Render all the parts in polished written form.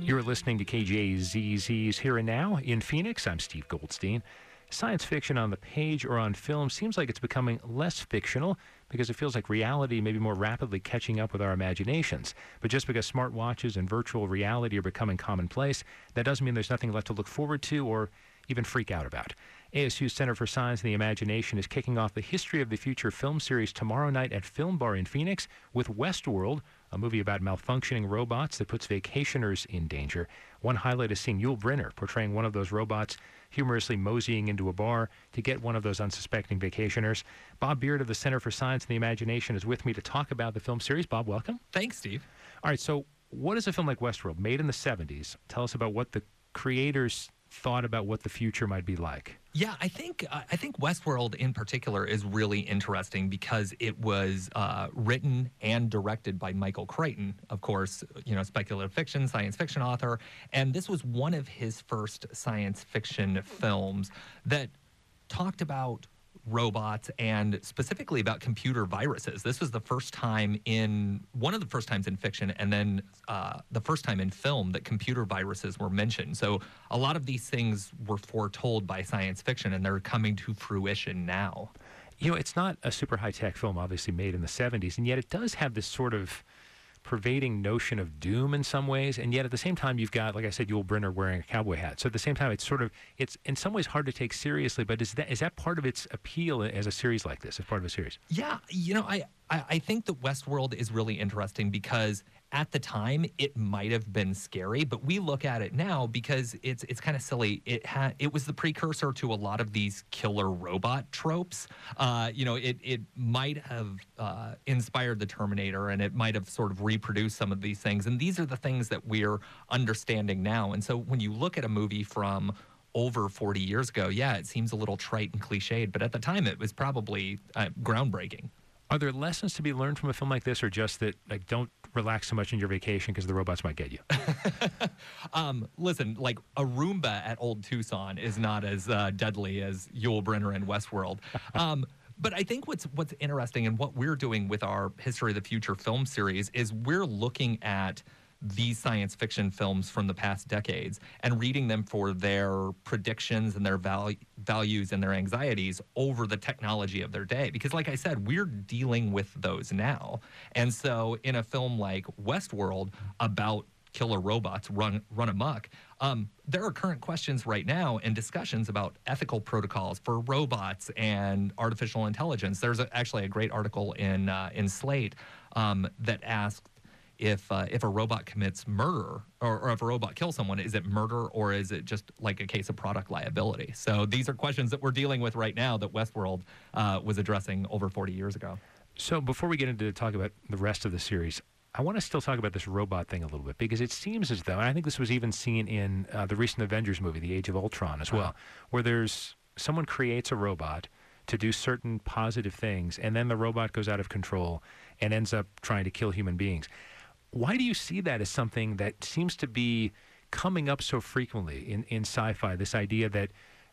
You're listening to KJZZ's Here and Now in Phoenix. I'm Steve Goldstein. Science fiction on the page or on film seems like it's becoming less fictional because it feels like reality may be more rapidly catching up with our imaginations. But just because smartwatches and virtual reality are becoming commonplace, that doesn't mean there's nothing left to look forward to or even freak out about. ASU's Center for Science and the Imagination is kicking off the History of the Future film series tomorrow night at Film Bar in Phoenix with Westworld, a movie about malfunctioning robots that puts vacationers in danger. One highlight is seeing Yul Brynner portraying one of those robots humorously moseying into a bar to get one of those unsuspecting vacationers. Bob Beard of the Center for Science and the Imagination is with me to talk about the film series. Bob, welcome. Thanks, Steve. All right, so what is a film like Westworld, made in the 70s? Tell us about what the creators thought about what the future might be like. Yeah, I think Westworld in particular is really interesting because it was written and directed by Michael Crichton, of course, speculative fiction, science fiction author, and this was one of his first science fiction films that talked about robots and specifically about computer viruses. This was one of the first times in fiction, and then the first time in film that computer viruses were mentioned. So a lot of these things were foretold by science fiction, and they're coming to fruition now. It's not a super high-tech film, obviously made in the 70s, and yet it does have this sort of pervading notion of doom in some ways, and yet at the same time you've got, like I said, Yul Brynner wearing a cowboy hat. So at the same time, it's in some ways hard to take seriously, but is that part of its appeal as a series like this, as part of a series? Yeah, I think that Westworld is really interesting because at the time it might have been scary, but we look at it now because it's kind of silly. It was the precursor to a lot of these killer robot tropes. It might have inspired the Terminator, and it might have sort of reproduced some of these things. And these are the things that we're understanding now. And so when you look at a movie from over 40 years ago, yeah, it seems a little trite and cliched, but at the time it was probably groundbreaking. Are there lessons to be learned from a film like this, or just that, like, don't relax so much in your vacation because the robots might get you? Listen, like a Roomba at Old Tucson is not as deadly as Yul Brynner and Westworld. But I think what's interesting and what we're doing with our History of the Future film series is we're looking at these science fiction films from the past decades and reading them for their predictions and their values and their anxieties over the technology of their day. Because like I said, we're dealing with those now. And so in a film like Westworld about killer robots run amok, there are current questions right now and discussions about ethical protocols for robots and artificial intelligence. There's actually a great article in Slate that asked, if a robot commits murder or if a robot kills someone, is it murder or is it just like a case of product liability? So these are questions that we're dealing with right now that Westworld was addressing over 40 years ago. So before we get into talk about the rest of the series, I want to still talk about this robot thing a little bit, because it seems as though, and I think this was even seen in the recent Avengers movie, The Age of Ultron as well, where someone creates a robot to do certain positive things, and then the robot goes out of control and ends up trying to kill human beings. Why do you see that as something that seems to be coming up so frequently in sci-fi, this idea that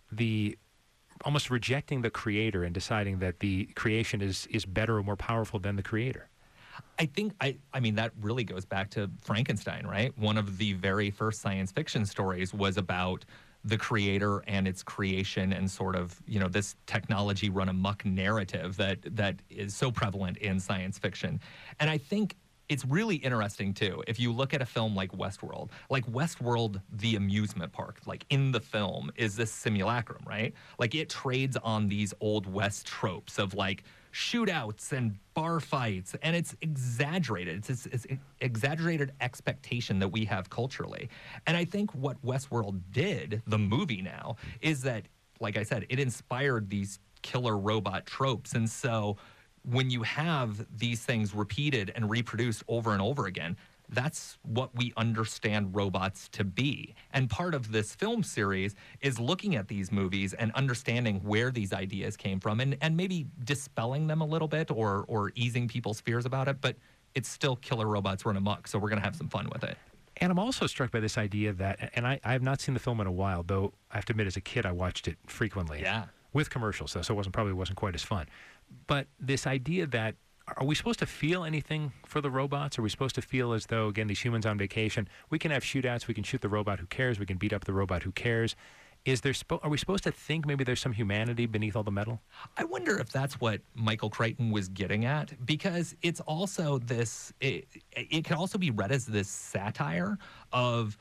almost rejecting the creator and deciding that the creation is better or more powerful than the creator? I think, I mean, that really goes back to Frankenstein, right? One of the very first science fiction stories was about the creator and its creation and sort of, this technology run amok narrative that is so prevalent in science fiction. And I think it's really interesting, too, if you look at a film like Westworld, the amusement park, like in the film, is this simulacrum, right? Like it trades on these Old West tropes of like shootouts and bar fights, and it's exaggerated. It's exaggerated expectation that we have culturally. And I think what Westworld did, the movie now, is that, like I said, it inspired these killer robot tropes. And so when you have these things repeated and reproduced over and over again, that's what we understand robots to be. And part of this film series is looking at these movies and understanding where these ideas came from and maybe dispelling them a little bit or easing people's fears about it. But it's still killer robots run amok, so we're going to have some fun with it. And I'm also struck by this idea that, and I have not seen the film in a while, though I have to admit as a kid I watched it frequently. Yeah. With commercials, though, so it probably wasn't quite as fun. But this idea that Are we supposed to feel anything for the robots? Are we supposed to feel as though, again, these humans on vacation, we can have shootouts, we can shoot the robot, who cares? We can beat up the robot, who cares? Are we supposed to think maybe there's some humanity beneath all the metal? I wonder if that's what Michael Crichton was getting at, because it's also this. It can also be read as this satire of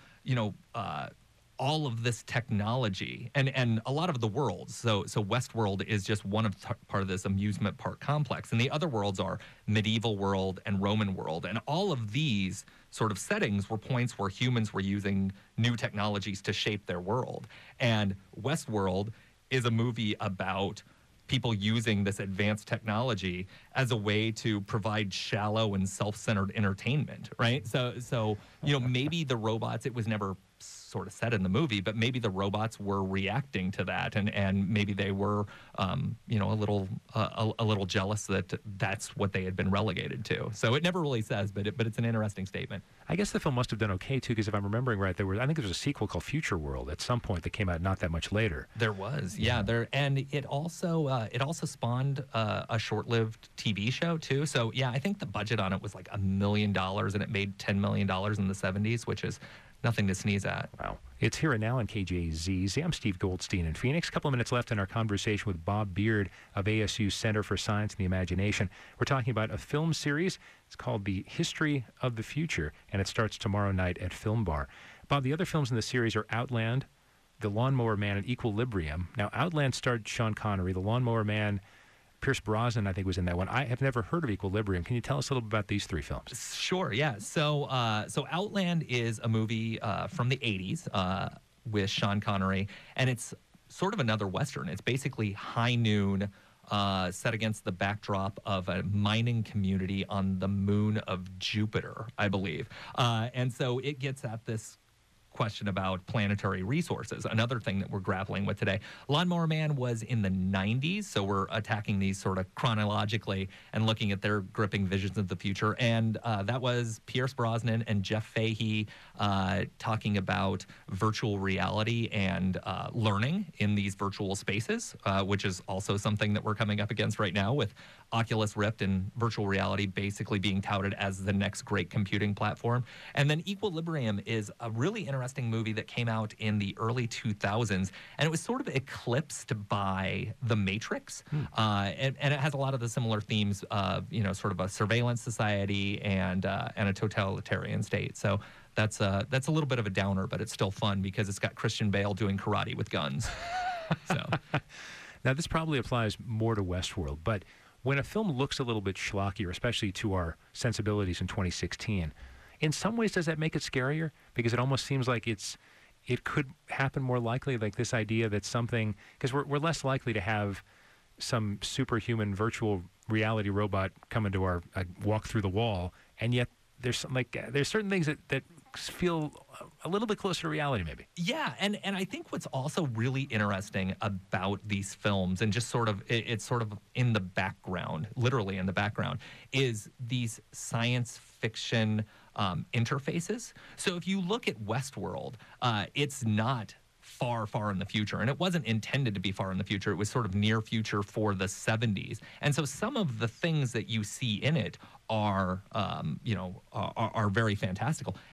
all of this technology and a lot of the worlds. So Westworld is just one of part of this amusement park complex, and the other worlds are medieval world and Roman world, and all of these sort of settings were points where humans were using new technologies to shape their world. And Westworld is a movie about people using this advanced technology as a way to provide shallow and self-centered entertainment, right? So maybe the robots, it was never sort of said in the movie, but maybe the robots were reacting to that, and maybe they were, a little jealous that that's what they had been relegated to. So it never really says, but it's an interesting statement. I guess the film must have done okay too, because if I'm remembering right, I think there was a sequel called Future World at some point that came out not that much later. There was, yeah. And it also spawned a short-lived TV show too. So yeah, I think the budget on it was like $1 million, and it made $10 million in the 70s, which is nothing to sneeze at. Wow. It's Here and Now on KJZZ. I'm Steve Goldstein in Phoenix. A couple of minutes left in our conversation with Bob Beard of ASU's Center for Science and the Imagination. We're talking about a film series. It's called The History of the Future, and it starts tomorrow night at Film Bar. Bob, the other films in the series are Outland, The Lawnmower Man, and Equilibrium. Now, Outland starred Sean Connery. The Lawnmower Man, Pierce Brosnan, I think, was in that one. I have never heard of Equilibrium. Can you tell us a little bit about these three films? Sure, yeah. So Outland is a movie from the 80s with Sean Connery, and it's sort of another Western. It's basically high noon, set against the backdrop of a mining community on the moon of Jupiter, I believe. And so it gets at this question about planetary resources, another thing that we're grappling with today. Lawnmower Man was in the 90s, so we're attacking these sort of chronologically and looking at their gripping visions of the future. And that was Pierce Brosnan and Jeff Fahey talking about virtual reality and learning in these virtual spaces, which is also something that we're coming up against right now with Oculus Rift and virtual reality basically being touted as the next great computing platform. And then Equilibrium is a really interesting movie that came out in the early 2000s, and it was sort of eclipsed by The Matrix. And it has a lot of the similar themes of, sort of a surveillance society and a totalitarian state. So that's a little bit of a downer, but it's still fun because it's got Christian Bale doing karate with guns. So now this probably applies more to Westworld, but when a film looks a little bit schlockier, especially to our sensibilities in 2016, in some ways does that make it scarier? Because it almost seems like it could happen more likely, like this idea that something, because we're less likely to have some superhuman virtual reality robot come into our walk through the wall, and yet there's certain things that feel a little bit closer to reality, maybe. Yeah, and I think what's also really interesting about these films, and just sort of it's sort of in the background, literally in the background, is these science fiction interfaces. So if you look at Westworld, it's not far in the future, and it wasn't intended to be far in the future. It was sort of near future for the 70s, and so some of the things that you see in it are very fantastical.